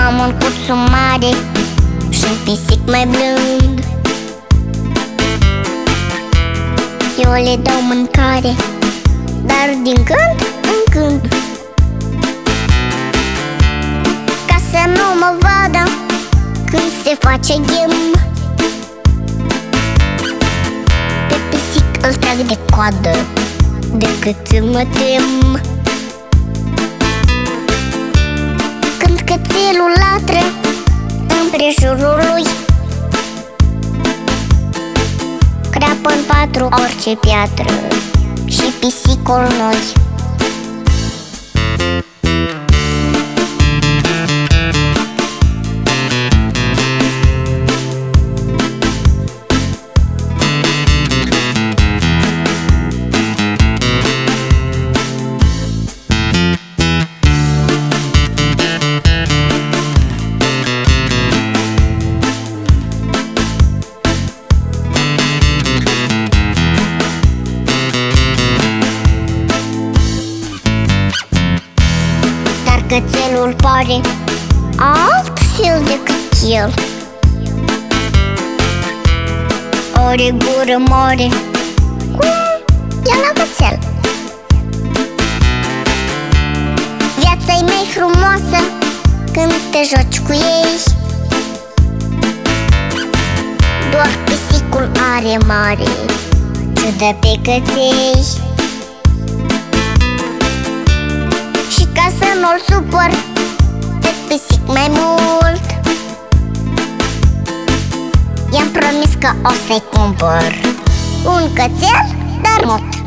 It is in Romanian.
Am un curțu mare și un pisic mai blând. Eu le dau mâncare, dar din când în când, ca să nu mă vadă când se face ghem. Pe pisic îl trag de coadă decât mă tem. Când cățelul latră împrejurul lui, creapă în patru orice piatră și pisicul noi. Cățelul pare altfel decât el. Are gură mare, cum e la cățel. Viața-i mai frumoasă când te joci cu ei. Doar pisicul are mare ciudă pe căței. Ca să nu-l supăr pe pisic mai mult, i-am promis că o să-i cumpăr un cățel, dar mult.